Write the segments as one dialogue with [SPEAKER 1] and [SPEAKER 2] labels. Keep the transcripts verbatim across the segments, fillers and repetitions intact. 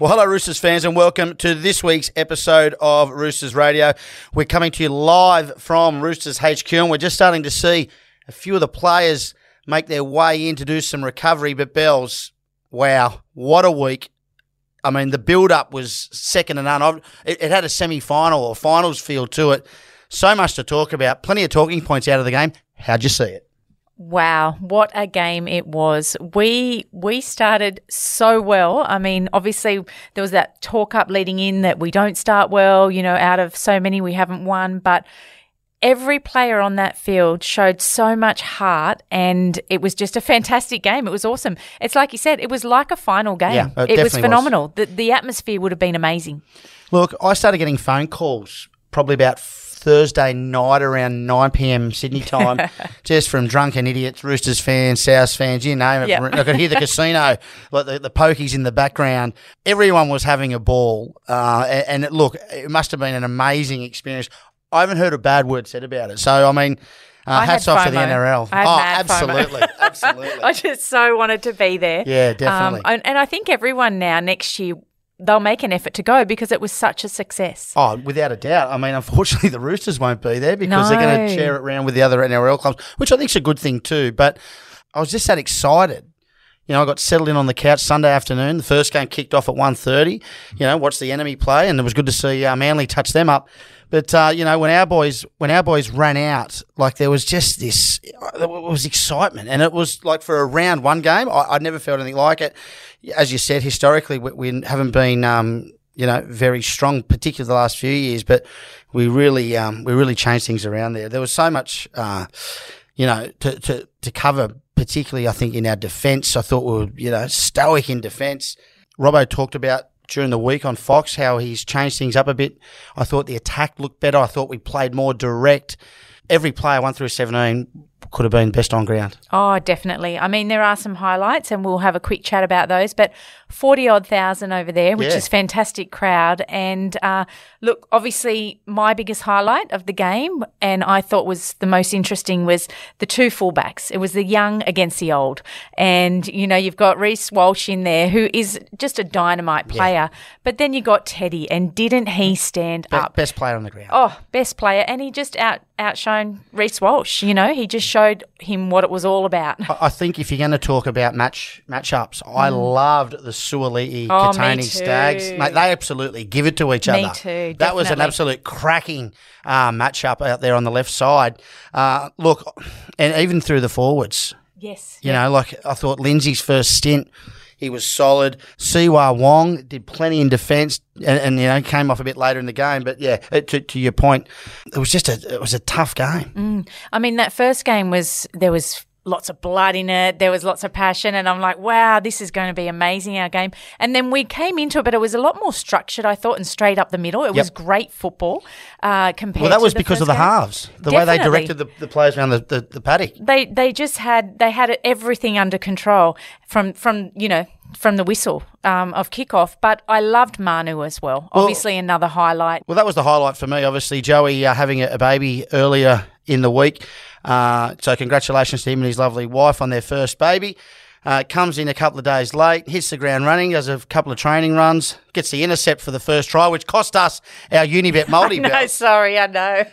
[SPEAKER 1] Well, hello, Roosters fans, and welcome to this week's episode of Roosters Radio. We're coming to you live from Roosters H Q, and we're just starting to see a few of the players make their way in to do some recovery. But, Bells, wow, what a week. I mean, the build-up was second to none. It, it had a semi-final or finals feel to it. So much to talk about. Plenty of talking points out of the game. How'd you see it?
[SPEAKER 2] Wow, what a game it was. We we started so well. I mean, obviously there was that talk up leading in that we don't start well, you know, out of so many we haven't won, but every player on that field showed so much heart, and it was just a fantastic game. It was awesome. It's like you said, it was like a final game.
[SPEAKER 1] Yeah, it,
[SPEAKER 2] it was phenomenal.
[SPEAKER 1] Was.
[SPEAKER 2] The, the atmosphere would have been amazing.
[SPEAKER 1] Look, I started getting phone calls probably about Thursday night around nine p.m. Sydney time, just from drunken idiots, Roosters fans, South fans, you name it. Yep. I could hear the casino, like the, the pokies in the background. Everyone was having a ball, uh, and, and it, look, it must have been an amazing experience. I haven't heard a bad word said about it. So, I mean, uh, hats off FOMO. To the N R L.
[SPEAKER 2] I had
[SPEAKER 1] oh,
[SPEAKER 2] mad
[SPEAKER 1] absolutely,
[SPEAKER 2] FOMO.
[SPEAKER 1] absolutely.
[SPEAKER 2] I just so wanted to be there.
[SPEAKER 1] Yeah, definitely.
[SPEAKER 2] Um, and, and I think everyone now next year, they'll make an effort to go because it was such a success.
[SPEAKER 1] Oh, without a doubt. I mean, unfortunately, the Roosters won't be there because
[SPEAKER 2] no.
[SPEAKER 1] they're going to share it around with the other N R L clubs, which I think is a good thing too. But I was just that excited. You know, I got settled in on the couch Sunday afternoon. The first game kicked off at one thirty. You know, watched the enemy play, and it was good to see uh, Manly touch them up. But, uh, you know, when our boys when our boys ran out, like there was just this, it was excitement. And it was like for a round one game, I, I'd never felt anything like it. As you said, historically, we, we haven't been, um, you know, very strong, particularly the last few years, but we really um, we really changed things around there. There was so much, uh, you know, to, to, to cover, particularly, I think, in our defence. I thought we were, you know, stoic in defence. Robbo talked about during the week on Fox how he's changed things up a bit. I thought the attack looked better. I thought we played more direct. Every player, one through seventeen, could have been best on ground.
[SPEAKER 2] Oh, definitely. I mean, there are some highlights, and we'll have a quick chat about those, but forty-odd thousand over there, which
[SPEAKER 1] yeah.
[SPEAKER 2] is fantastic crowd. And uh, look, obviously my biggest highlight of the game, and I thought was the most interesting, was the two fullbacks. It was the young against the old. And, you know, you've got Reece Walsh in there, who is just a dynamite player. Yeah. But then you got Teddy, and didn't he stand
[SPEAKER 1] Be-
[SPEAKER 2] up?
[SPEAKER 1] Best player on the ground.
[SPEAKER 2] Oh, best player. And he just out outshone Reece Walsh. You know, he just showed him what it was all about.
[SPEAKER 1] I think if you're going to talk about match matchups, mm. I loved the Suaalii
[SPEAKER 2] oh,
[SPEAKER 1] Katoni Stags. Mate, they absolutely give it to each
[SPEAKER 2] me
[SPEAKER 1] other.
[SPEAKER 2] Me too, definitely.
[SPEAKER 1] That was an absolute cracking uh, matchup out there on the left side. Uh, look, and even through the forwards.
[SPEAKER 2] Yes.
[SPEAKER 1] You
[SPEAKER 2] yeah.
[SPEAKER 1] know, like I thought Lindsay's first stint, he was solid. Siwa Wong did plenty in defence, and, and you know came off a bit later in the game. But yeah, to, to your point, it was just a it was a tough game.
[SPEAKER 2] Mm. I mean, that first game was there was lots of blood in it. There was lots of passion, and I'm like, wow, this is going to be amazing, our game. And then we came into it, but it was a lot more structured, I thought, and straight up the middle. It yep. was great football uh, compared.
[SPEAKER 1] Well, that was
[SPEAKER 2] to the
[SPEAKER 1] because
[SPEAKER 2] first
[SPEAKER 1] of the
[SPEAKER 2] game.
[SPEAKER 1] halves, the
[SPEAKER 2] Definitely.
[SPEAKER 1] way they directed the, the players around the, the, the paddock.
[SPEAKER 2] They they just had they had everything under control from from you know. from the whistle um, of kickoff, but I loved Manu as well. well. Obviously, another highlight.
[SPEAKER 1] Well, that was the highlight for me. Obviously, Joey uh, having a, a baby earlier in the week. Uh, so congratulations to him and his lovely wife on their first baby. Uh, comes in a couple of days late, hits the ground running, does a couple of training runs, gets the intercept for the first try, which cost us our Unibet multi-bet.
[SPEAKER 2] No, sorry, I know.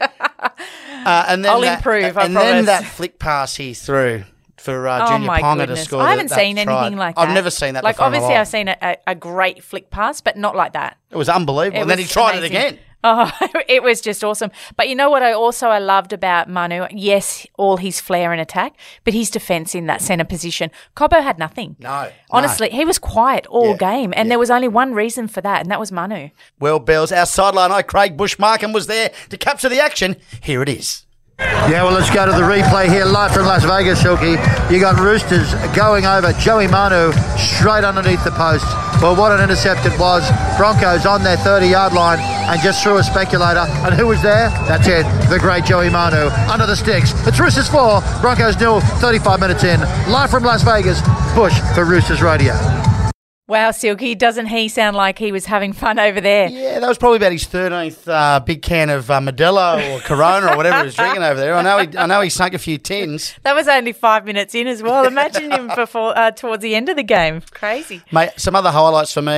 [SPEAKER 1] uh, and then
[SPEAKER 2] I'll
[SPEAKER 1] that,
[SPEAKER 2] improve, I
[SPEAKER 1] And
[SPEAKER 2] promise.
[SPEAKER 1] then that flick pass he threw for uh,
[SPEAKER 2] oh
[SPEAKER 1] Junior
[SPEAKER 2] my
[SPEAKER 1] Ponga
[SPEAKER 2] goodness.
[SPEAKER 1] to score.
[SPEAKER 2] I haven't
[SPEAKER 1] that,
[SPEAKER 2] seen
[SPEAKER 1] that
[SPEAKER 2] anything
[SPEAKER 1] try.
[SPEAKER 2] like that.
[SPEAKER 1] I've never seen that
[SPEAKER 2] like,
[SPEAKER 1] before.
[SPEAKER 2] Obviously,
[SPEAKER 1] I've
[SPEAKER 2] seen a, a, a great flick pass, but not like that.
[SPEAKER 1] It was unbelievable.
[SPEAKER 2] It
[SPEAKER 1] and then
[SPEAKER 2] was
[SPEAKER 1] he tried
[SPEAKER 2] amazing.
[SPEAKER 1] it again.
[SPEAKER 2] Oh, it was just awesome. But you know what I also I loved about Manu? Yes, all his flair and attack, but his defence in that centre position. Cobbo had nothing.
[SPEAKER 1] No.
[SPEAKER 2] Honestly,
[SPEAKER 1] no.
[SPEAKER 2] he was quiet all
[SPEAKER 1] yeah,
[SPEAKER 2] game, and
[SPEAKER 1] yeah.
[SPEAKER 2] there was only one reason for that, and that was Manu.
[SPEAKER 1] Well, Bells, our sideline eye, Craig Bushmarkham, was there to capture the action. Here it is.
[SPEAKER 3] Yeah, well, let's go to the replay here, live from Las Vegas, Silky. You got Roosters going over Joey Manu straight underneath the post. Well, what an intercept it was. Broncos on their thirty-yard line and just threw a speculator. And who was there? That's it, the great Joey Manu. Under the sticks. It's Roosters four, Broncos nil, thirty-five minutes in. Live from Las Vegas, Bush for Roosters Radio.
[SPEAKER 2] Wow, Silky, doesn't he sound like he was having fun over there?
[SPEAKER 1] Yeah, that was probably about his thirteenth uh, big can of uh, Modelo or Corona or whatever he was drinking over there. I know he, I know he sunk a few tins.
[SPEAKER 2] That was only five minutes in as well. Imagine him before uh, towards the end of the game. Crazy.
[SPEAKER 1] Mate, some other highlights for me.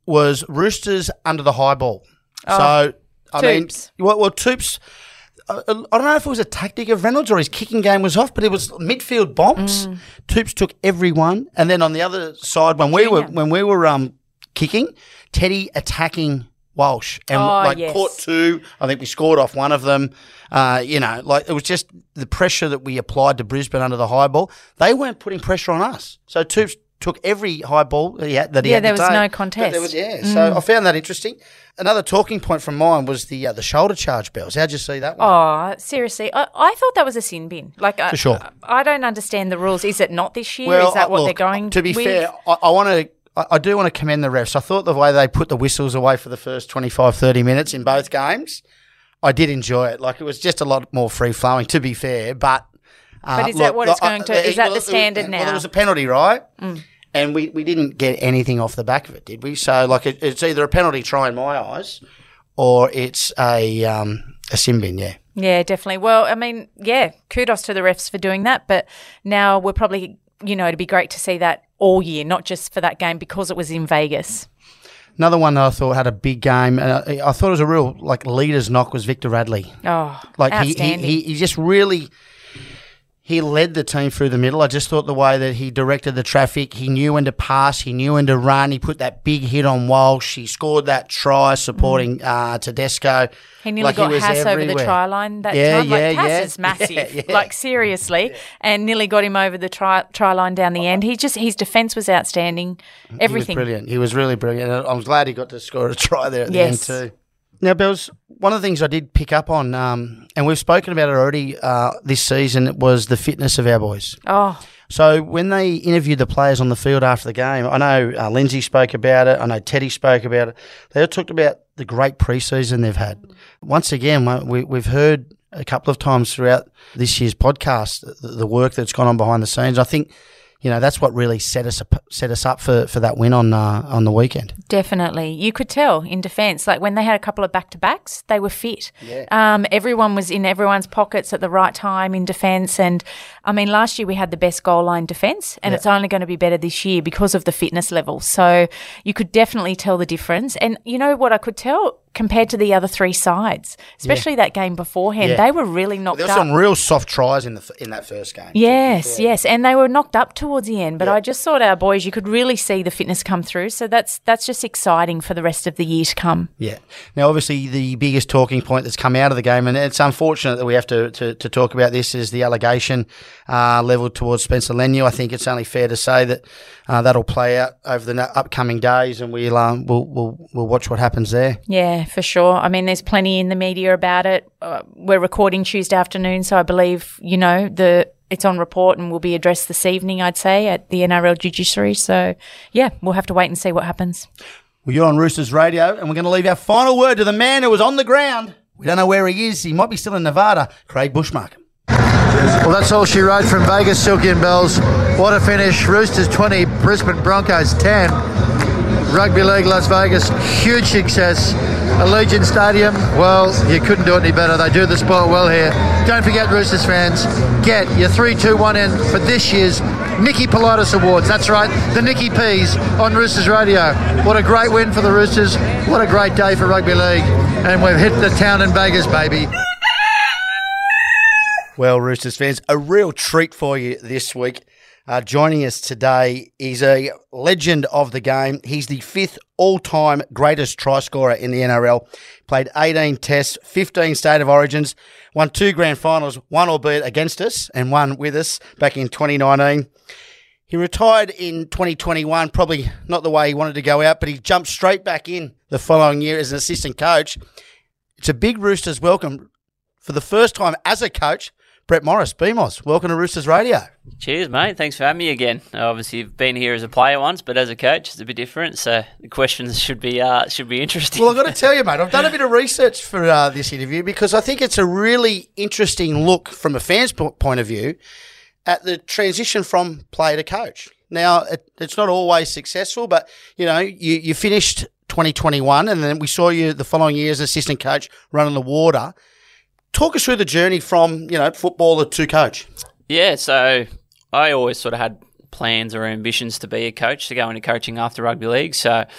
[SPEAKER 1] was Roosters under the high ball.
[SPEAKER 2] Oh,
[SPEAKER 1] so, I
[SPEAKER 2] Toops.
[SPEAKER 1] mean, well, well Toops, I, I don't know if it was a tactic of Reynolds or his kicking game was off, but it was midfield bombs.
[SPEAKER 2] Mm.
[SPEAKER 1] Toops took every one. And then on the other side, when we were
[SPEAKER 2] Junior.
[SPEAKER 1] when we were um kicking, Teddy attacking Walsh and
[SPEAKER 2] Oh,
[SPEAKER 1] like
[SPEAKER 2] yes.
[SPEAKER 1] caught two. I think we scored off one of them. Uh, you know, like it was just the pressure that we applied to Brisbane under the high ball. They weren't putting pressure on us. So Toops took every high ball that he had. That he
[SPEAKER 2] Yeah,
[SPEAKER 1] had
[SPEAKER 2] there
[SPEAKER 1] to
[SPEAKER 2] was
[SPEAKER 1] take.
[SPEAKER 2] no
[SPEAKER 1] But
[SPEAKER 2] contest.
[SPEAKER 1] there was- yeah, so I found that interesting. Another talking point from mine was the uh, the shoulder charge bells. How'd you see that one?
[SPEAKER 2] Oh, seriously. I, I thought that was a sin bin. Like, I,
[SPEAKER 1] For sure.
[SPEAKER 2] I, I don't understand the rules. Is it not this year?
[SPEAKER 1] Well,
[SPEAKER 2] Is that
[SPEAKER 1] uh,
[SPEAKER 2] what
[SPEAKER 1] look,
[SPEAKER 2] they're going
[SPEAKER 1] to be
[SPEAKER 2] with?
[SPEAKER 1] fair, I, I want to. I I do want to commend the refs. I thought the way they put the whistles away for the first twenty-five, thirty minutes in both games, I did enjoy it. Like, it was just a lot more free-flowing, to be fair. But, uh,
[SPEAKER 2] But is that what it's
[SPEAKER 1] uh,
[SPEAKER 2] going to-
[SPEAKER 1] uh,
[SPEAKER 2] is that
[SPEAKER 1] well,
[SPEAKER 2] the standard
[SPEAKER 1] well,
[SPEAKER 2] now?
[SPEAKER 1] Well, there was a penalty, right? Mm. And we, we didn't get anything off the back of it, did we? So, like, it, it's either a penalty try in my eyes or it's a, um, a sin bin, yeah.
[SPEAKER 2] Yeah, definitely. Well, I mean, yeah, kudos to the refs for doing that. But now we're probably, you know, it'd be great to see that all year, not just for that game because it was in Vegas.
[SPEAKER 1] Another one that I thought had a big game, and I, I thought it was a real, like, leader's knock was Victor Radley.
[SPEAKER 2] Oh,
[SPEAKER 1] Like he, he,
[SPEAKER 2] outstanding.
[SPEAKER 1] he, he just really he led the team through the middle. I just thought the way that he directed the traffic, he knew when to pass, he knew when to run. He put that big hit on Walsh. He scored that try supporting
[SPEAKER 2] Mm.
[SPEAKER 1] uh, Tedesco.
[SPEAKER 2] He nearly
[SPEAKER 1] Like, he
[SPEAKER 2] got
[SPEAKER 1] was
[SPEAKER 2] Haas over the
[SPEAKER 1] everywhere.
[SPEAKER 2] try line that
[SPEAKER 1] Yeah,
[SPEAKER 2] time. Like,
[SPEAKER 1] yeah,
[SPEAKER 2] Haas
[SPEAKER 1] yeah.
[SPEAKER 2] is massive.
[SPEAKER 1] Yeah, yeah.
[SPEAKER 2] Like, seriously. And nearly got him over the try, try line down the end. He just, his defence was outstanding. Everything.
[SPEAKER 1] He was brilliant. He was really brilliant. And I was glad he got to score a try there at
[SPEAKER 2] Yes.
[SPEAKER 1] the end too. Now, Bells, one of the things I did pick up on, um, and we've spoken about it already uh, this season, was the fitness of our boys.
[SPEAKER 2] Oh,
[SPEAKER 1] So when they interviewed the players on the field after the game, I know uh, Lindsay spoke about it. I know Teddy spoke about it. They all talked about the great preseason they've had. Once again, we, we've heard a couple of times throughout this year's podcast the, the work that's gone on behind the scenes. I think, you know, that's what really set us up, set us up for, for that win on uh, on the weekend.
[SPEAKER 2] definitely. You could tell in defence, like when they had a couple of back-to-backs, they were fit.
[SPEAKER 1] Yeah.
[SPEAKER 2] Um, everyone was in everyone's pockets at the right time in defence. And, I mean, last year we had the best goal line defence and
[SPEAKER 1] Yeah.
[SPEAKER 2] it's only going to be better this year because of the fitness level. So you could definitely tell the difference. And you know what I could tell? Compared to the other three sides, especially that game beforehand,
[SPEAKER 1] Yeah.
[SPEAKER 2] they were really knocked
[SPEAKER 1] There were
[SPEAKER 2] up.
[SPEAKER 1] some real soft tries in the f- in that first game.
[SPEAKER 2] Yes, yes, and they were knocked up towards the end. But
[SPEAKER 1] Yeah.
[SPEAKER 2] I just thought our boys, you could really see the fitness come through. So that's that's just exciting for the rest of the year to come.
[SPEAKER 1] Yeah. Now, obviously, the biggest talking point that's come out of the game, and it's unfortunate that we have to, to, to talk about this, is the allegation uh, levelled towards Spencer Leniu. I think it's only fair to say that uh, that'll play out over the na- upcoming days, and we'll, um, we'll we'll we'll watch what happens there.
[SPEAKER 2] Yeah, for sure. I mean, there's plenty in the media about it. Uh, we're recording Tuesday afternoon, so I believe you know the. It's on report and will be addressed this evening, I'd say, at the N R L judiciary. So, yeah, we'll have to wait and see what happens.
[SPEAKER 1] Well, you're on Roosters Radio, and we're going to leave our final word to the man who was on the ground. We don't know where he is. He might be still in Nevada. Craig Bushmark.
[SPEAKER 3] Well, that's all she wrote from Vegas, Silky and Bells. What a finish. Roosters twenty, Brisbane Broncos ten. Rugby League Las Vegas, huge success. Allegiant Stadium, well, you couldn't do it any better. They do the sport well here. Don't forget, Roosters fans, get your three two one in for this year's Nicky Politis Awards. That's right, the Nicky P's on Roosters Radio. What a great win for the Roosters. What a great day for Rugby League. And we've hit the town in Vegas, baby.
[SPEAKER 1] Well, Roosters fans, a real treat for you this week. Uh, joining us today is a legend of the game. He's the fifth all-time greatest try scorer in the N R L. Played eighteen tests, fifteen state of origins, won two grand finals, one albeit against us and one with us back in twenty nineteen. He retired in twenty twenty-one, probably not the way he wanted to go out, but he jumped straight back in the following year as an assistant coach. It's a big Roosters welcome for the first time as a coach. Brett Morris, B M O S, welcome to Roosters Radio.
[SPEAKER 4] Cheers, mate. Thanks for having me again. Obviously, you've been here as a player once, but as a coach, it's a bit different. So the questions should be uh, should be interesting.
[SPEAKER 1] Well, I've got to tell you, mate, I've done a bit of research for uh, this interview because I think it's a really interesting look from a fan's po- point of view at the transition from player to coach. Now, it, it's not always successful, but, you know, you, you finished twenty twenty-one and then we saw you the following year as assistant coach running the water. Talk us through the journey from, you know, footballer to coach.
[SPEAKER 4] Yeah, so I always sort of had plans or ambitions to be a coach, to go into coaching after rugby league. So uh,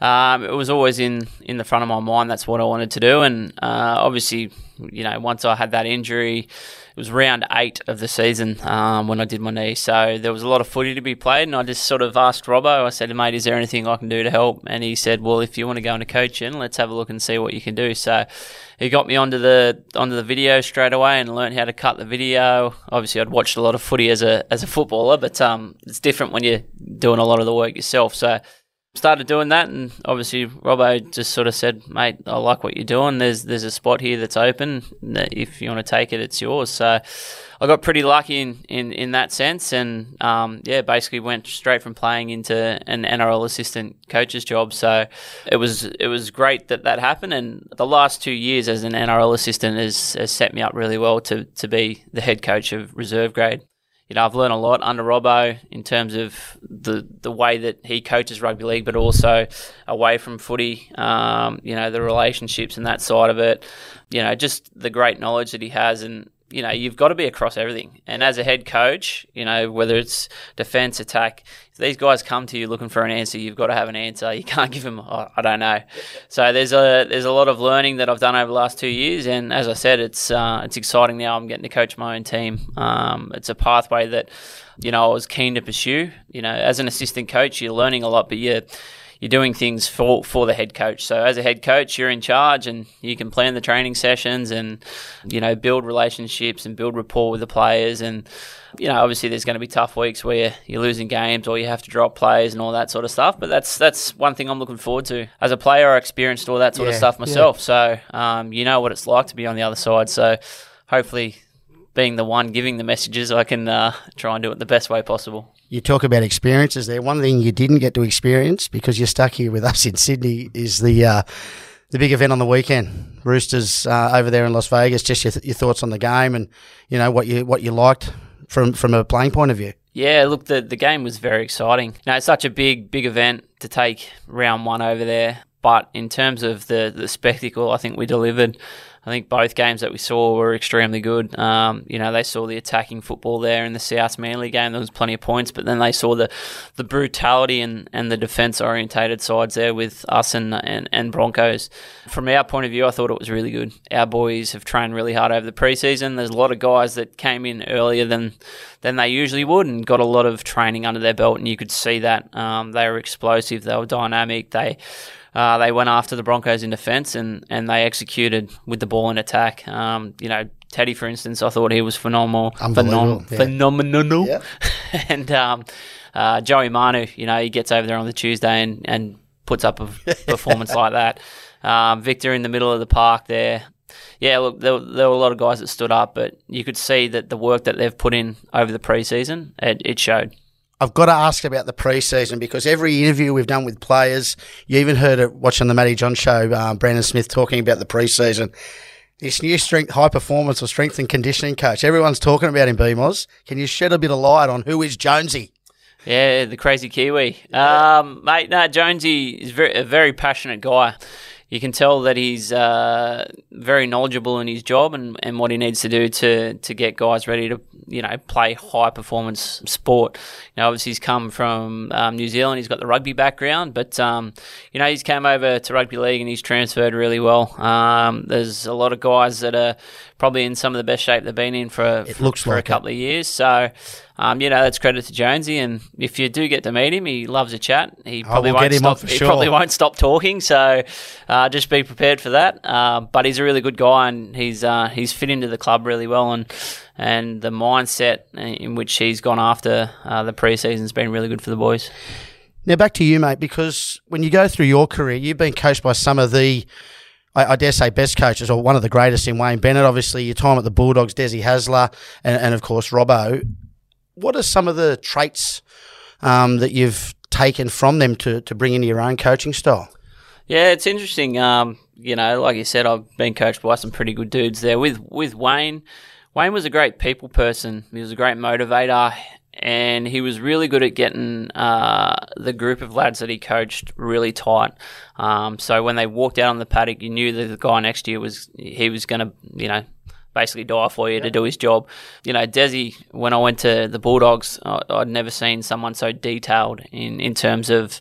[SPEAKER 4] Um, it was always in, in the front of my mind. That's what I wanted to do. And uh, obviously, you know, once I had that injury, it was round eight of the season um, when I did my knee. So there was a lot of footy to be played. And I just sort of asked Robbo, I said, mate, is there anything I can do to help? And he said, well, if you want to go into coaching, let's have a look and see what you can do. So he got me onto the onto the video straight away and learned how to cut the video. Obviously, I'd watched a lot of footy as a as a footballer, but um, it's different when you're doing a lot of the work yourself. So started doing that, and obviously Robbo just sort of said, mate, I like what you're doing. There's there's a spot here that's open. If you want to take it, it's yours. So I got pretty lucky in, in, in that sense, and um, yeah, basically went straight from playing into an N R L assistant coach's job. So it was it was great that that happened, and the last two years as an N R L assistant has, has set me up really well to, to be the head coach of reserve grade. You know, I've learned a lot under Robbo in terms of the the way that he coaches rugby league, but also away from footy, um, you know, the relationships and that side of it, you know, just the great knowledge that he has. And, you know, you've got to be across everything. And as a head coach, you know, whether it's defence, attack, if these guys come to you looking for an answer, you've got to have an answer. You can't give them, oh, I don't know. So there's a there's a lot of learning that I've done over the last two years. And as I said, it's uh, it's exciting now. I'm getting to coach my own team. Um, it's a pathway that, you know, I was keen to pursue. You know, as an assistant coach, you're learning a lot, but you're You're doing things for, for the head coach. So as a head coach, you're in charge and you can plan the training sessions and, you know, build relationships and build rapport with the players. And, you know, obviously there's going to be tough weeks where you're losing games or you have to drop players and all that sort of stuff. But that's that's one thing I'm looking forward to. As a player, I experienced all that sort
[SPEAKER 1] yeah,
[SPEAKER 4] of stuff myself.
[SPEAKER 1] Yeah.
[SPEAKER 4] So um, you know what it's like to be on the other side. So hopefully, being the one giving the messages, I can uh, try and do it the best way possible.
[SPEAKER 1] You talk about experiences there. One thing you didn't get to experience because you're stuck here with us in Sydney is the uh, the big event on the weekend. Roosters uh, over there in Las Vegas. Just your, th- your thoughts on the game and you know what you what you liked from from a playing point of view.
[SPEAKER 4] Yeah, look, the the game was very exciting. Now it's such a big big event to take round one over there, but in terms of the the spectacle, I think we delivered. I think both games that we saw were extremely good. Um, you know, they saw the attacking football there in the South Manly game. There was plenty of points, but then they saw the, the brutality and, and the defence-orientated sides there with us and, and, and Broncos. From our point of view, I thought it was really good. Our boys have trained really hard over the preseason. There's a lot of guys that came in earlier than than they usually would and got a lot of training under their belt, and you could see that. Um, they were explosive. They were dynamic. They... Uh, they went after the Broncos in defence and, and they executed with the ball in attack. Um, you know, Teddy, for instance, I thought he was phenomenal.
[SPEAKER 1] Unbelievable.
[SPEAKER 4] Phenom-
[SPEAKER 1] yeah.
[SPEAKER 4] Phenomenal.
[SPEAKER 1] Yeah.
[SPEAKER 4] and um, uh, Joey Manu, you know, he gets over there on the Tuesday and, and puts up a performance like that. Um, Victor in the middle of the park there. Yeah, look, there, there were a lot of guys that stood up, but you could see that the work that they've put in over the pre-season, it, it showed.
[SPEAKER 1] I've got to ask about the pre-season because every interview we've done with players, you even heard it watching the Matty John show, um, Brandon Smith talking about the pre-season. This new strength, high performance or strength and conditioning coach, everyone's talking about him, B M O S. Can you shed a bit of light on who is Jonesy?
[SPEAKER 4] Yeah, the crazy Kiwi. Um, mate, no, Jonesy is very, a very passionate guy. You can tell that he's uh, very knowledgeable in his job and, and what he needs to do to, to get guys ready to, you know, play high performance sport. You know, obviously he's come from um, New Zealand. He's got the rugby background, but um, you know, he's come over to rugby league and he's transferred really well. Um, there's a lot of guys that are probably in some of the best shape they've been in for
[SPEAKER 1] it looks
[SPEAKER 4] for
[SPEAKER 1] like
[SPEAKER 4] a couple
[SPEAKER 1] it.
[SPEAKER 4] of years. So. Um, you know, that's credit to Jonesy, and if you do get to meet him, he loves a chat. He probably
[SPEAKER 1] we'll
[SPEAKER 4] won't
[SPEAKER 1] get him
[SPEAKER 4] stop.
[SPEAKER 1] on for
[SPEAKER 4] he
[SPEAKER 1] sure.
[SPEAKER 4] probably won't stop talking. So, uh, just be prepared for that. Uh, but he's a really good guy, and he's uh, he's fit into the club really well, and and the mindset in which he's gone after uh, the pre-season's been really good for the boys.
[SPEAKER 1] Now back to you, mate, because when you go through your career, you've been coached by some of the, I, I dare say, best coaches, or one of the greatest in Wayne Bennett. Obviously, your time at the Bulldogs, Desi Hasler, and, and of course Robbo. What are some of the traits um, that you've taken from them to, to bring into your own coaching style?
[SPEAKER 4] Yeah, it's interesting. Um, you know, like you said, I've been coached by some pretty good dudes there. With with Wayne, Wayne was a great people person. He was a great motivator, and he was really good at getting uh, the group of lads that he coached really tight. Um, so when they walked out on the paddock, you knew that the guy next to you was he was going to, you know, basically die for you yeah. to do his job. You know, Desi, when I went to the Bulldogs, I, I'd never seen someone so detailed in, in terms of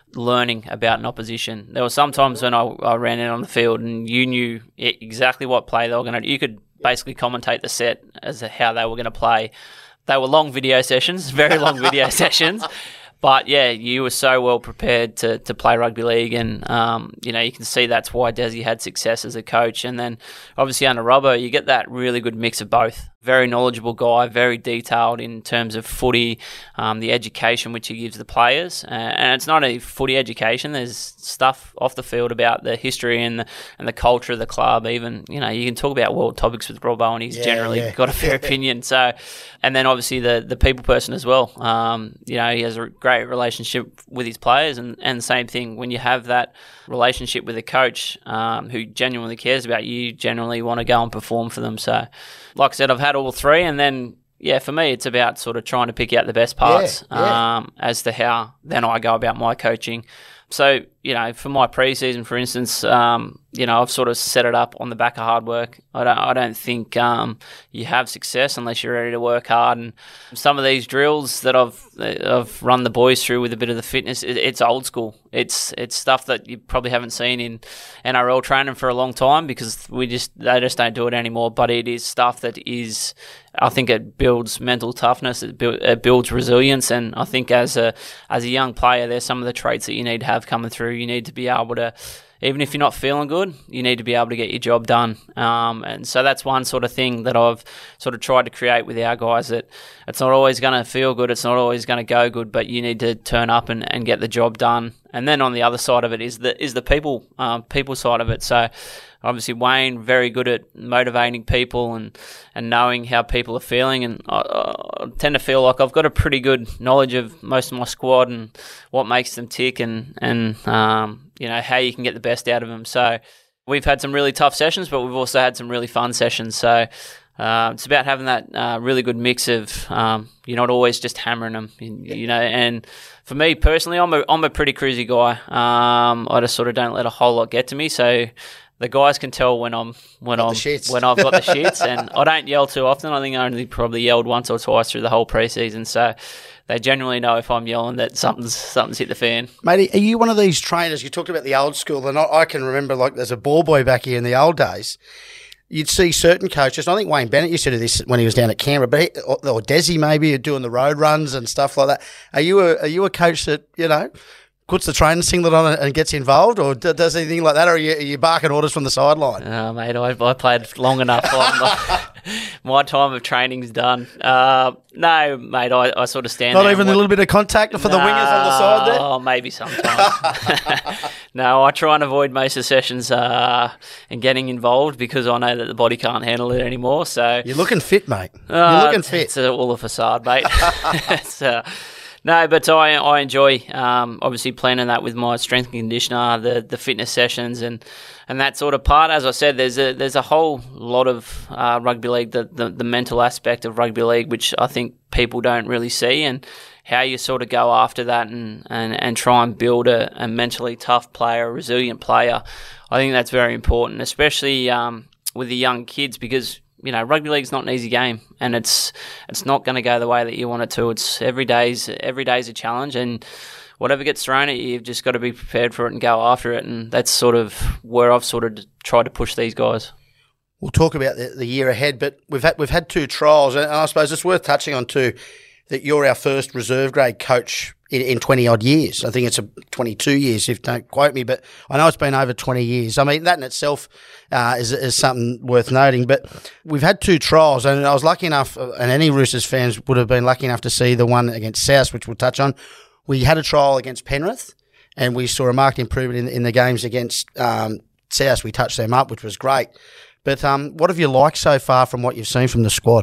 [SPEAKER 4] learning about an opposition. There were some times when I, I ran in on the field and you knew exactly what play they were going to do. You could basically commentate the set as to how they were going to play. They were long video sessions, very long video sessions. But, yeah, you were so well prepared to, to play rugby league, and, um, you know, you can see that's why Desi had success as a coach. And then, obviously, under Robbo, you get that really good mix of both. Very knowledgeable guy, very detailed in terms of footy, um, the education which he gives the players. Uh, and it's not a footy education. There's stuff off the field about the history and the, and the culture of the club. Even, you know, you can talk about world topics with Robbo, and he's
[SPEAKER 1] yeah,
[SPEAKER 4] generally
[SPEAKER 1] yeah.
[SPEAKER 4] got a fair opinion. So, and then, obviously, the, the people person as well. Um, you know, he has a great relationship with his players, and, and the same thing when you have that relationship with a coach um, who genuinely cares about you, you generally want to go and perform for them. So, like I said, I've had all three, and then, yeah, for me, it's about sort of trying to pick out the best parts
[SPEAKER 1] yeah, yeah.
[SPEAKER 4] Um, as to how then I go about my coaching. So, you know, for my preseason, for instance, um, you know, I've sort of set it up on the back of hard work. I don't, I don't think um, you have success unless you're ready to work hard. And some of these drills that I've I've run the boys through with a bit of the fitness, it, it's old school. It's it's stuff that you probably haven't seen in N R L training for a long time because we just they just don't do it anymore. But it is stuff that is, I think it builds mental toughness, it, build, it builds resilience, and I think as a as a young player, there's some of the traits that you need to have coming through. You need to be able to, even if you're not feeling good, you need to be able to get your job done. Um, and so that's one sort of thing that I've sort of tried to create with our guys, that it's not always going to feel good, it's not always going to go good, but you need to turn up and, and get the job done. And then on the other side of it is the is the people um, people side of it. So obviously Wayne, very good at motivating people and, and knowing how people are feeling. And I, I tend to feel like I've got a pretty good knowledge of most of my squad and what makes them tick and, and um, you know, how you can get the best out of them. So we've had some really tough sessions, but we've also had some really fun sessions. So uh, it's about having that uh, really good mix of um, you're not always just hammering them, you, you know. And for me personally, I'm a, I'm a pretty cruisy guy. Um, I just sort of don't let a whole lot get to me. So the guys can tell when I'm when
[SPEAKER 1] got
[SPEAKER 4] I'm
[SPEAKER 1] the
[SPEAKER 4] when I've got the shits, and I don't yell too often. I think I only probably yelled once or twice through the whole preseason. So they generally know if I'm yelling that something's something's hit the fan.
[SPEAKER 1] Matey, are you one of these trainers? You talked about the old school, and I, I can remember, like, there's a ball boy back here in the old days. You'd see certain coaches, and I think Wayne Bennett used to do this when he was down at Canberra, but he, or, or Desi maybe, doing the road runs and stuff like that. Are you a are you a coach that, you know, puts the training singlet on and gets involved, or does anything like that, or are you, are you barking orders from the sideline?
[SPEAKER 4] Uh, mate, I, I played long enough. my, my time of training's done. Uh, no, mate, I, I sort of stand
[SPEAKER 1] Not
[SPEAKER 4] there
[SPEAKER 1] even
[SPEAKER 4] and
[SPEAKER 1] a
[SPEAKER 4] watch-
[SPEAKER 1] little bit of contact for the
[SPEAKER 4] No,
[SPEAKER 1] wingers on the side there?
[SPEAKER 4] Oh, maybe sometimes. No, I try and avoid most of the sessions uh, and getting involved because I know that the body can't handle it anymore. So
[SPEAKER 1] You're looking fit, mate. You're
[SPEAKER 4] uh,
[SPEAKER 1] looking fit.
[SPEAKER 4] It's uh, all a facade, mate. it's, uh, no, but I I enjoy um, obviously planning that with my strength and conditioner, the the fitness sessions, and, and that sort of part. As I said, there's a there's a whole lot of uh, rugby league, the, the the mental aspect of rugby league, which I think people don't really see, and how you sort of go after that and, and, and try and build a, a mentally tough player, a resilient player. I think that's very important, especially um, with the young kids, because you know, rugby league's not an easy game, and it's it's not going to go the way that you want it to. It's every day's every day's a challenge, and whatever gets thrown at you, you've just got to be prepared for it and go after it. And that's sort of where I've sort of tried to push these guys.
[SPEAKER 1] We'll talk about the, the year ahead, but we've had we've had two trials, and I suppose it's worth touching on too that you're our first reserve grade coach in, in twenty odd years. I think it's a twenty-two years, if don't quote me, but I know it's been over twenty years. I mean, that in itself uh, is is something worth noting. But we've had two trials, and I was lucky enough, and any Roosters fans would have been lucky enough to see the one against South, which we'll touch on. We had a trial against Penrith, and we saw a marked improvement in, in the games against um, South. We touched them up, which was great. But um, what have you liked so far from what you've seen from the squad?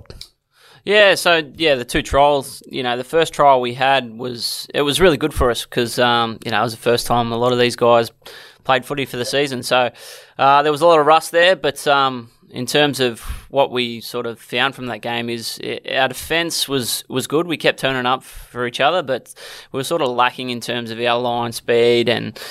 [SPEAKER 4] Yeah, so, yeah, the two trials, you know, the first trial we had was, it was really good for us because, um, you know, it was the first time a lot of these guys played footy for the season. So uh, there was a lot of rust there, but um, in terms of what we sort of found from that game is it, our defence was, was good. We kept turning up for each other, but we were sort of lacking in terms of our line speed and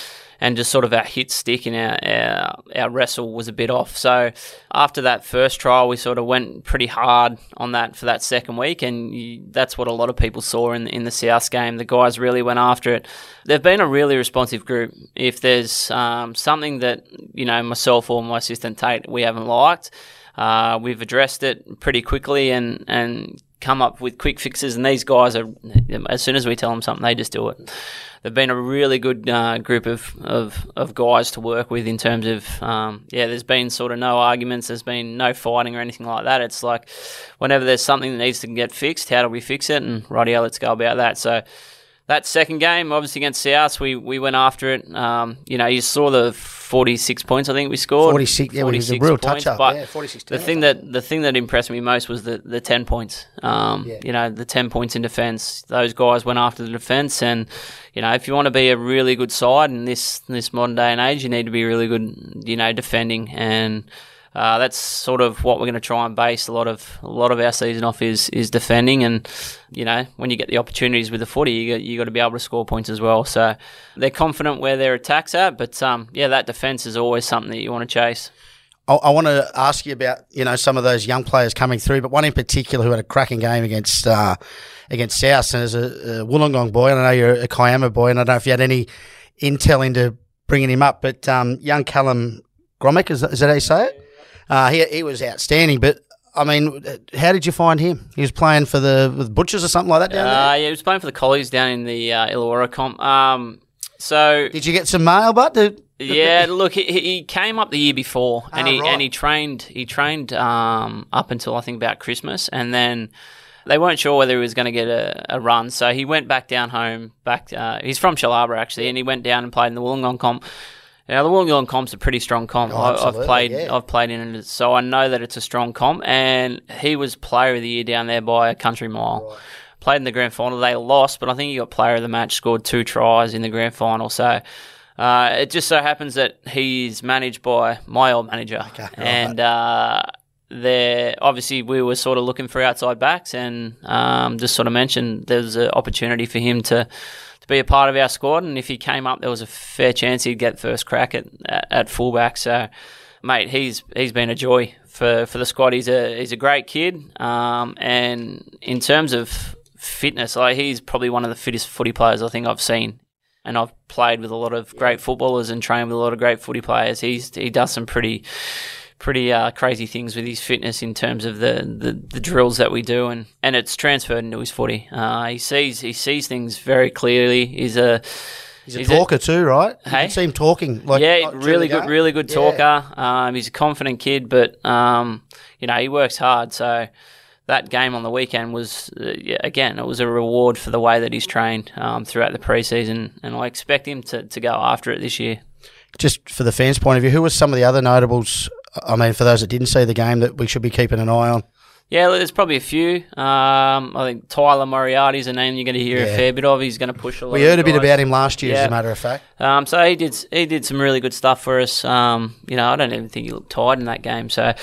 [SPEAKER 4] and just sort of our hit stick and our, our our wrestle was a bit off. So after that first trial, we sort of went pretty hard on that for that second week, and you, that's what a lot of people saw in in the South game. The guys really went after it. They've been a really responsive group. If there's um, something that, you know, myself or my assistant Tate, we haven't liked, uh, we've addressed it pretty quickly and, and come up with quick fixes. And these guys are, as soon as we tell them something, they just do it. They've been a really good uh, group of, of, of guys to work with in terms of, um, yeah, there's been sort of no arguments, there's been no fighting or anything like that. It's like whenever there's something that needs to get fixed, how do we fix it? And rightio, let's go about that. So that second game, obviously against South, we, we went after it. Um, you know, you saw the forty-six points I think we scored.
[SPEAKER 1] forty-six, yeah, it was a real touch-up. Yeah, forty-six.
[SPEAKER 4] The thing that the thing that impressed me most was the, the ten points. Um, yeah. You know, the ten points in defence. Those guys went after the defence, and you know, if you want to be a really good side in this this modern day and age, you need to be really good, you know, defending. And Uh, that's sort of what we're going to try and base a lot of a lot of our season off is is defending. And you know, when you get the opportunities with the footy, you got, you got to be able to score points as well. So they're confident where their attack's at, but um, yeah, that defence is always something that you want to chase.
[SPEAKER 1] I, I want to ask you about you know some of those young players coming through, but one in particular who had a cracking game against uh, against South, and as a, a Wollongong boy, and I know you're a Kiama boy, and I don't know if you had any intel into bringing him up, but um, young Callum Gromick, is that, is that how you say it? Uh, he he was outstanding, but I mean, how did you find him? He was playing for the with Butchers or something like that down there?
[SPEAKER 4] Uh, yeah, he was playing for the Collies down in the uh, Illawarra comp. Um, so
[SPEAKER 1] did you get some mail, but did,
[SPEAKER 4] yeah, look, he, he came up the year before, and
[SPEAKER 1] ah,
[SPEAKER 4] he
[SPEAKER 1] right.
[SPEAKER 4] and he trained he trained um, up until I think about Christmas, and then they weren't sure whether he was going to get a, a run, so he went back down home. Back, uh, he's from Shellarbor actually, and he went down and played in the Wollongong comp. Now the Wollongong comp's a pretty strong comp.
[SPEAKER 1] Oh,
[SPEAKER 4] I, I've played,
[SPEAKER 1] yeah.
[SPEAKER 4] I've played in it, so I know that it's a strong comp. And he was Player of the Year down there by a country mile. Right. Played in the grand final. They lost, but I think he got Player of the Match. Scored two tries in the grand final. So uh, it just so happens that he's managed by my old manager, okay, right. and uh, they're obviously we were sort of looking for outside backs, and um, just sort of mentioned there's an opportunity for him to. to be a part of our squad, and if he came up, there was a fair chance he'd get first crack at, at, at fullback. So, mate, he's he's been a joy for, for the squad. He's a he's a great kid, um, and in terms of fitness, like he's probably one of the fittest footy players I think I've seen. And I've played with a lot of great footballers and trained with a lot of great footy players. He's he does some pretty. pretty uh, crazy things with his fitness in terms of the, the, the drills that we do, and, and it's transferred into his footy. Uh, he sees he sees things very clearly. He's a
[SPEAKER 1] he's a he's talker a, too, right? You
[SPEAKER 4] hey,
[SPEAKER 1] can see him talking. Like,
[SPEAKER 4] yeah, really good, really good talker. Yeah. Um, he's a confident kid, but um, you know he works hard. So that game on the weekend was uh, yeah, again it was a reward for the way that he's trained um, throughout the preseason, and I expect him to, to go after it this year.
[SPEAKER 1] Just for the fans' point of view, who were some of the other notables? I mean, for those that didn't see the game, that we should be keeping an eye on.
[SPEAKER 4] Yeah, there's probably a few. Um, I think Tyler Moriarty is a name you're going to hear yeah. a fair bit of. He's going to push a lot.
[SPEAKER 1] We heard
[SPEAKER 4] of
[SPEAKER 1] a bit
[SPEAKER 4] guys.
[SPEAKER 1] about him last year,
[SPEAKER 4] yeah.
[SPEAKER 1] as a matter of fact.
[SPEAKER 4] Um, so he did he did some really good stuff for us. Um, you know, I don't even think he looked tired in that game. So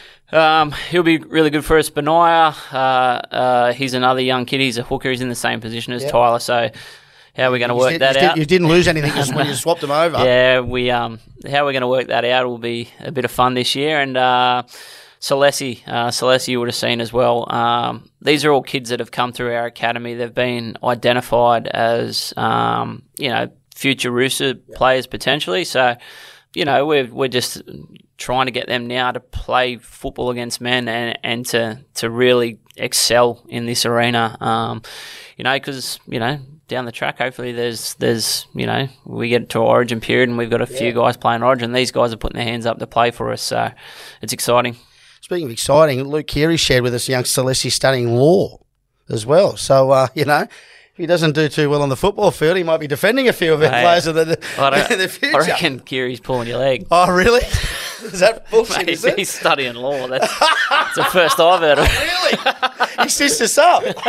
[SPEAKER 4] um, he'll be really good for us. Benaya, uh, uh, he's another young kid. He's a hooker. He's in the same position as yep. Tyler. So. How are we going to work
[SPEAKER 1] did,
[SPEAKER 4] that
[SPEAKER 1] you
[SPEAKER 4] out?
[SPEAKER 1] Did, you didn't lose anything just when you swapped them over.
[SPEAKER 4] Yeah, we um, how we're going to work that out will be a bit of fun this year. And uh, Celesi, uh, Celesi you would have seen as well. Um, these are all kids that have come through our academy. They've been identified as um, you know future Rooster yep. players potentially. So you know we're we're just trying to get them now to play football against men and and to to really excel in this arena. Um, you know because you know. Down the track, hopefully there's, there's you know, we get to Origin period and we've got a few yeah. guys playing Origin. These guys are putting their hands up to play for us, so it's exciting.
[SPEAKER 1] Speaking of exciting, Luke Keary shared with us young Celeste studying law as well. So, uh, you know, if he doesn't do too well on the football field, he might be defending a few of our hey, players in the, in the future.
[SPEAKER 4] I reckon Keary's pulling your leg.
[SPEAKER 1] Oh, really? Is that bullshit,
[SPEAKER 4] Mate,
[SPEAKER 1] is it?
[SPEAKER 4] He's studying law. That's, that's the first I've heard of it.
[SPEAKER 1] Really? He stitched us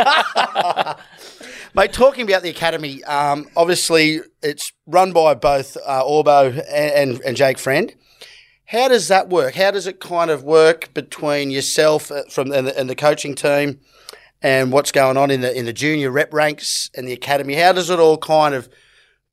[SPEAKER 1] up. Mate, talking about the academy, um, obviously it's run by both uh, Orbo and, and, and Jake Friend. How does that work? How does it kind of work between yourself from and the, and the coaching team and what's going on in the in the junior rep ranks and the academy? How does it all kind of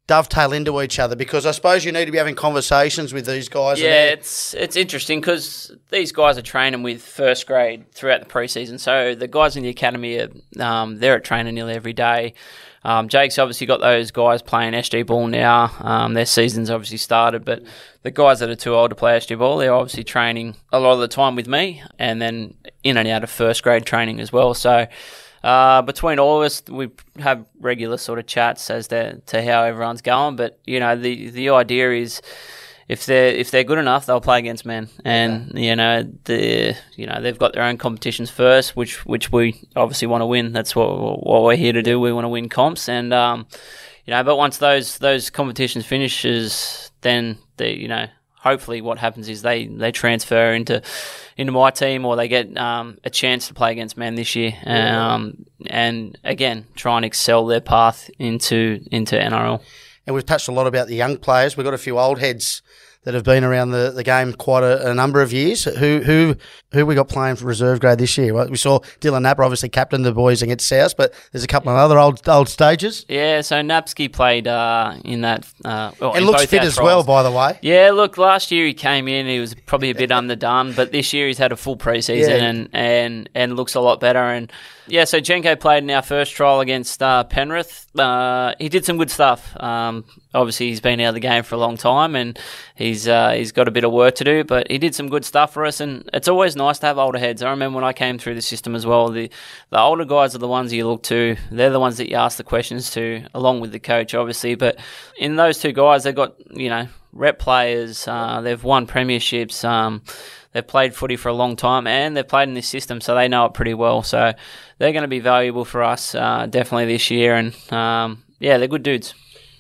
[SPEAKER 1] dovetail into each other? Because I suppose you need to be having conversations with these guys.
[SPEAKER 4] Yeah, it's it's interesting because these guys are training with first grade throughout the preseason. So the guys in the academy, are, um, they're at training nearly every day. Um, Jake's obviously got those guys playing S G ball now. Um, their season's obviously started, but the guys that are too old to play S G ball, they're obviously training a lot of the time with me and then in and out of first grade training as well. So uh, between all of us, we have regular sort of chats as to, to how everyone's going. But, you know, the, the idea is if they're if they're good enough, they'll play against men, and yeah. you know the you know they've got their own competitions first, which which we obviously want to win. That's what what we're here to do. We want to win comps, and um, you know, but once those those competitions finishes, then the you know hopefully what happens is they, they transfer into into my team, or they get um, a chance to play against men this year, um, and again try and excel their path into into N R L.
[SPEAKER 1] And we've touched a lot about the young players. We've got a few old heads that have been around the, the game quite a, a number of years. Who who who we got playing for reserve grade this year? Well, we saw Dylan Napper obviously captain the boys against South, but there's a couple of other old old stages.
[SPEAKER 4] Yeah, so Napsky played uh, in that. Uh, well,
[SPEAKER 1] and looks fit as trials. well, by the way.
[SPEAKER 4] Yeah, look, last year he came in, he was probably a bit underdone, but this year he's had a full preseason yeah. and, and, and looks a lot better. And yeah, so Jenko played in our first trial against uh, Penrith. Uh, he did some good stuff. Um, obviously, he's been out of the game for a long time, and he's uh, he's got a bit of work to do. But he did some good stuff for us, and it's always nice to have older heads. I remember when I came through the system as well. The the older guys are the ones you look to. They're the ones that you ask the questions to, along with the coach, obviously. But in those two guys, they've got you know rep players. Uh, they've won premierships. Um, They've played footy for a long time, and they've played in this system, so they know it pretty well. So they're going to be valuable for us uh, definitely this year. And, um, yeah, they're good dudes.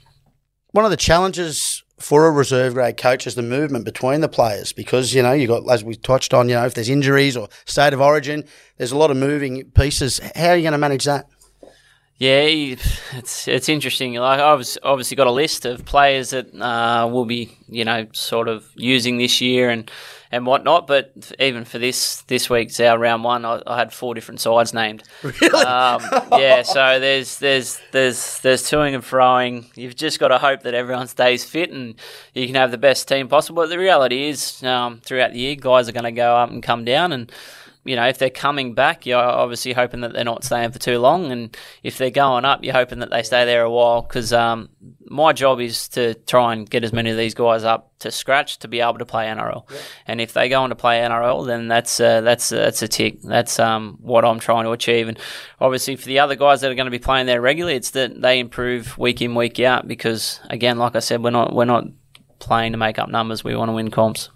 [SPEAKER 1] One of the challenges for a reserve grade coach is the movement between the players because, you know, you got, as we touched on, you know, if there's injuries or state of origin, there's a lot of moving pieces. How are you going to manage that?
[SPEAKER 4] Yeah, it's it's interesting. Like I've obviously got a list of players that uh, will be, you know, sort of using this year and, and whatnot. But even for this this week's our round one, I, I had four different sides named.
[SPEAKER 1] Really?
[SPEAKER 4] Um, yeah. So there's there's there's there's toing and froing. You've just got to hope that everyone stays fit and you can have the best team possible. But the reality is, um, throughout the year, guys are going to go up and come down and. You know, if they're coming back, you're obviously hoping that they're not staying for too long. And if they're going up, you're hoping that they stay there a while. Because um, my job is to try and get as many of these guys up to scratch to be able to play N R L. Yeah. And if they go on to play N R L, then that's uh, that's uh, that's a tick. That's um, what I'm trying to achieve. And obviously for the other guys that are going to be playing there regularly, it's that they improve week in, week out. Because again, like I said, we're not we're not playing to make up numbers. We want to win comps.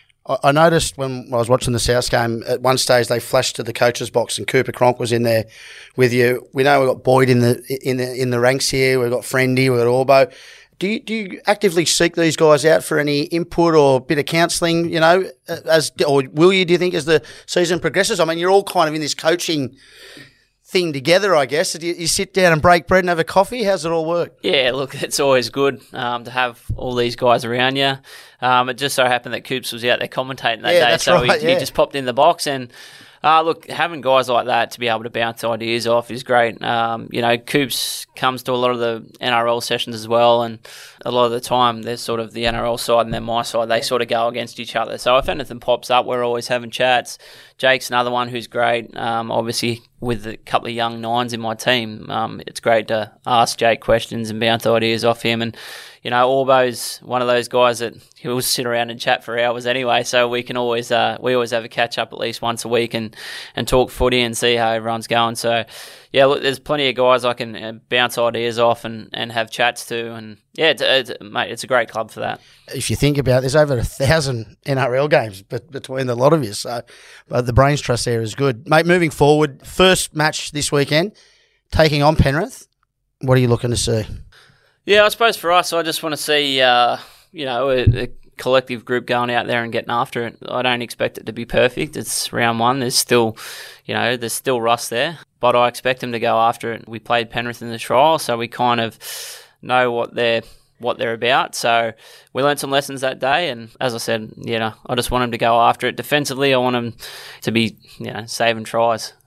[SPEAKER 1] I noticed when I was watching the South game, at one stage they flashed to the coach's box and Cooper Cronk was in there with you. We know we've got Boyd in the in the, in the ranks here. We've got Friendy, we've got Orbo. Do you, do you actively seek these guys out for any input or bit of counselling, you know, as or will you, do you think, as the season progresses? I mean, you're all kind of in this coaching thing together, I guess. Do you, you sit down and break bread and have a coffee? How's it all work?
[SPEAKER 4] Yeah, look, it's always good um, to have all these guys around you. Um, it just so happened that Coops was out there commentating that
[SPEAKER 1] yeah,
[SPEAKER 4] day, so
[SPEAKER 1] right,
[SPEAKER 4] he,
[SPEAKER 1] yeah.
[SPEAKER 4] he just popped in the box. And uh, look, having guys like that to be able to bounce ideas off is great. Um, you know, Coops comes to a lot of the N R L sessions as well, and a lot of the time there's sort of the N R L side and then my side. They sort of go against each other. So if anything pops up, we're always having chats. Jake's another one who's great. Um, obviously, with a couple of young nines in my team, um, it's great to ask Jake questions and bounce ideas off him. And, you know, Orbo's one of those guys that he'll sit around and chat for hours anyway, so we can always uh, we always have a catch-up at least once a week and, and talk footy and see how everyone's going. So, yeah, look, there's plenty of guys I can uh, bounce ideas off and, and have chats to. And, yeah, it's, it's, mate, it's a great club for that.
[SPEAKER 1] If you think about it, there's over a thousand N R L games between the lot of you, so but the brains trust there is good. Mate, moving forward, first match this weekend, taking on Penrith. What are you looking to see?
[SPEAKER 4] Yeah, I suppose for us, I just want to see, uh, you know, a, a collective group going out there and getting after it. I don't expect it to be perfect. It's round one. There's still, you know, there's still rust there, but I expect them to go after it. We played Penrith in the trial, so we kind of know what they're what they're about. So we learned some lessons that day, and as I said, you know, I just want them to go after it. Defensively, I want them to be, you know, saving tries.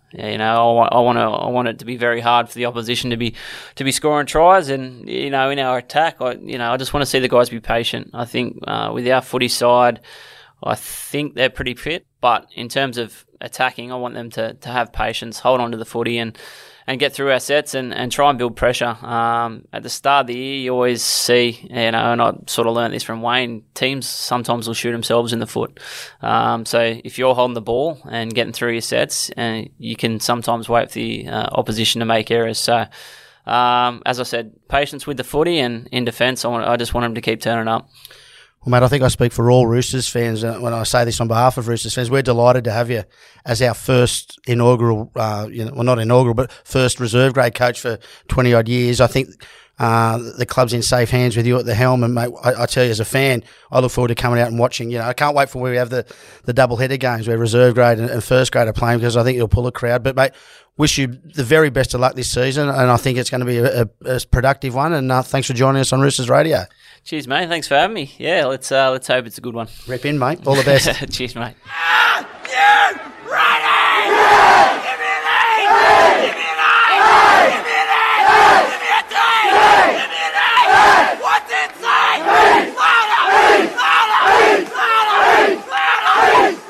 [SPEAKER 4] Yeah, you know, I want, I want to, I want it to be very hard for the opposition to be, to be scoring tries, and you know, in our attack, I, you know, I just want to see the guys be patient. I think uh, with our footy side, I think they're pretty fit, but in terms of attacking, I want them to, to have patience, hold on to the footy, and, and get through our sets and, and try and build pressure. Um, at the start of the year, you always see, you know, and I sort of learned this from Wayne, teams sometimes will shoot themselves in the foot. Um, so if you're holding the ball and getting through your sets, uh, you can sometimes wait for the uh, opposition to make errors. So, um, as I said, patience with the footy, and in defence, I, want, I just want them to keep turning up.
[SPEAKER 1] Well, mate, I think I speak for all Roosters fans uh, when I say this on behalf of Roosters fans. We're delighted to have you as our first inaugural, uh, you know, well, not inaugural, but first reserve grade coach for twenty odd years. I think uh, the club's in safe hands with you at the helm, and mate, I, I tell you, as a fan, I look forward to coming out and watching. You know, I can't wait for when we have the the double header games where reserve grade and, and first grade are playing, because I think it'll pull a crowd. But mate, wish you the very best of luck this season, and I think it's going to be a, a, a productive one. And uh, thanks for joining us on Roosters Radio.
[SPEAKER 4] Cheers, mate. Thanks for having me. Yeah, let's uh, let's hope it's a good one.
[SPEAKER 1] Rep in, mate. All the best.
[SPEAKER 4] Cheers, mate.
[SPEAKER 5] Are you ready? Yeah. Give me an eight. Yeah. Give me an eight. Yeah. Give me an eight. Yeah. Give me a three. Yeah. Give me an eight. Yeah. What's inside? Eight. Louder. Eight. Louder. Eight. Louder. Eight. Louder. Eight.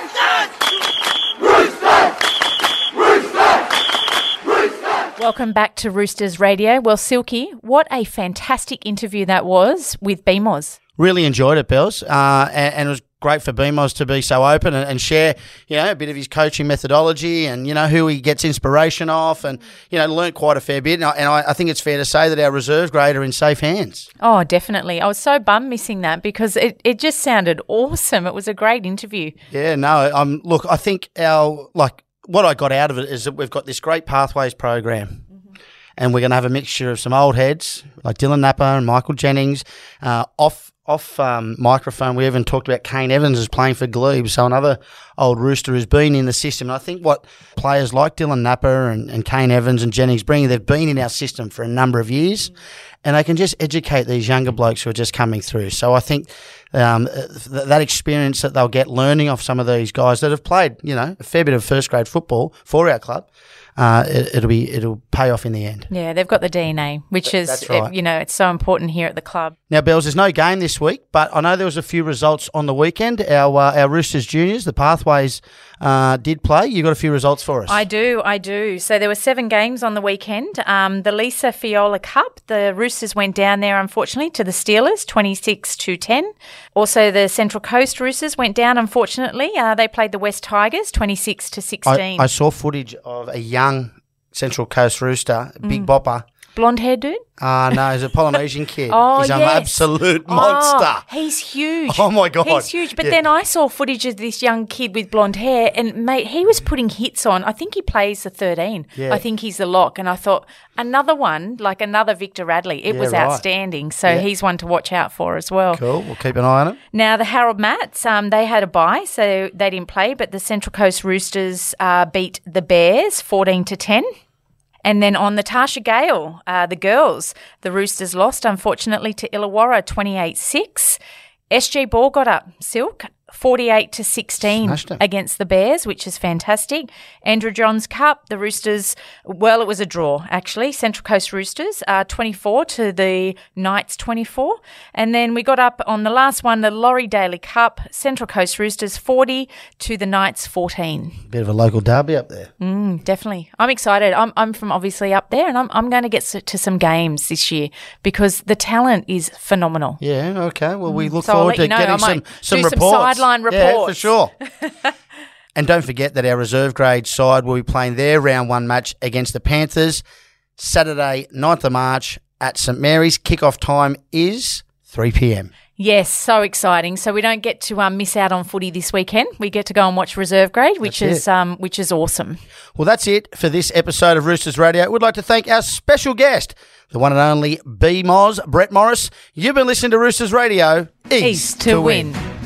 [SPEAKER 5] Roosters. Roosters. Roosters. Roosters.
[SPEAKER 2] Welcome back to Roosters Radio. Well, Silky, what a fantastic interview that was with B M O S.
[SPEAKER 1] Really enjoyed it, Bells, uh, and, and it was great for B M O S to be so open and, and share, you know, a bit of his coaching methodology and, you know, who he gets inspiration off, and, you know, learnt quite a fair bit. And I, and I, I think it's fair to say that our reserve grade are in safe hands.
[SPEAKER 2] Oh, definitely. I was so bummed missing that because it, it just sounded awesome. It was a great interview.
[SPEAKER 1] Yeah, no, um, look, I think our, like, what I got out of it is that we've got this great Pathways program. And we're going to have a mixture of some old heads like Dylan Napa and Michael Jennings. Uh, off off um, microphone, we even talked about Kane Evans as playing for Glebe, so another old Rooster who's been in the system. And I think what players like Dylan Napa and, and Kane Evans and Jennings bring, they've been in our system for a number of years, and they can just educate these younger blokes who are just coming through. So I think um, th- that experience that they'll get learning off some of these guys that have played, you know, a fair bit of first grade football for our club, Uh, it, it'll be it'll pay off in the end.
[SPEAKER 2] Yeah, they've got the D N A, which
[SPEAKER 1] Th-
[SPEAKER 2] is,
[SPEAKER 1] that's right.
[SPEAKER 2] it, you know, it's so important here at the club.
[SPEAKER 1] Now, Bells, there's no game this week, but I know there was a few results on the weekend. Our uh, our Roosters juniors, the Pathways, uh, did play. You got a few results for us.
[SPEAKER 2] I do, I do. So there were seven games on the weekend. Um, the Lisa Fiola Cup, the Roosters went down there, unfortunately, to the Steelers, twenty-six to ten. Also, the Central Coast Roosters went down, unfortunately. Uh, they played the West Tigers, twenty-six to sixteen.
[SPEAKER 1] I, I saw footage of a young Central Coast Rooster, Big mm. Bopper.
[SPEAKER 2] Blonde hair dude?
[SPEAKER 1] Uh, no, he's a Polynesian kid.
[SPEAKER 2] Oh,
[SPEAKER 1] he's an
[SPEAKER 2] yes.
[SPEAKER 1] absolute
[SPEAKER 2] Oh,
[SPEAKER 1] monster.
[SPEAKER 2] he's huge.
[SPEAKER 1] Oh, my God.
[SPEAKER 2] He's huge. But
[SPEAKER 1] Yeah.
[SPEAKER 2] then I saw footage of this young kid with blonde hair, and, mate, he was putting hits on. I think he plays the thirteen.
[SPEAKER 1] Yeah.
[SPEAKER 2] I think he's the lock. And I thought, another one, like another Victor Radley. It
[SPEAKER 1] Yeah,
[SPEAKER 2] was
[SPEAKER 1] right.
[SPEAKER 2] outstanding. So
[SPEAKER 1] Yeah.
[SPEAKER 2] he's one to watch out for as well.
[SPEAKER 1] Cool. We'll keep an eye on it.
[SPEAKER 2] Now, the Harold Mats, um, they had a bye, so they didn't play, but the Central Coast Roosters uh, beat the Bears fourteen to ten. And then on the Tarsha Gale, uh, the girls, the Roosters lost, unfortunately, to Illawarra twenty-eight six. S G Ball got up, Silk, forty-eight to sixteen
[SPEAKER 1] Smashed it.
[SPEAKER 2] against the Bears, which is fantastic. Andrew Johns Cup, the Roosters, well, it was a draw, actually. Central Coast Roosters, uh, twenty-four to the Knights twenty-four. And then we got up on the last one, the Laurie Daly Cup, Central Coast Roosters, forty to the Knights fourteen.
[SPEAKER 1] Bit of a local derby up there.
[SPEAKER 2] Mm, definitely. I'm excited. I'm I'm from obviously up there, and I'm I'm going to get to some games this year because the talent is phenomenal.
[SPEAKER 1] Yeah, okay. Well, we look
[SPEAKER 2] So I'll
[SPEAKER 1] forward
[SPEAKER 2] let
[SPEAKER 1] to
[SPEAKER 2] you know.
[SPEAKER 1] getting
[SPEAKER 2] I
[SPEAKER 1] some,
[SPEAKER 2] might
[SPEAKER 1] some
[SPEAKER 2] do some
[SPEAKER 1] reports.
[SPEAKER 2] sideline
[SPEAKER 1] Yeah, for
[SPEAKER 2] reports.
[SPEAKER 1] sure. And don't forget that our reserve grade side will be playing their round one match against the Panthers Saturday, ninth of March at St Mary's. Kickoff time is three p.m.
[SPEAKER 2] Yes, so exciting. So we don't get to um, miss out on footy this weekend. We get to go and watch reserve grade, which
[SPEAKER 1] That's
[SPEAKER 2] is um, which is awesome.
[SPEAKER 1] Well, that's it for this episode of Roosters Radio. We'd like to thank our special guest, the one and only B M O S, Brett Morris. You've been listening to Roosters Radio, East,
[SPEAKER 2] East to win.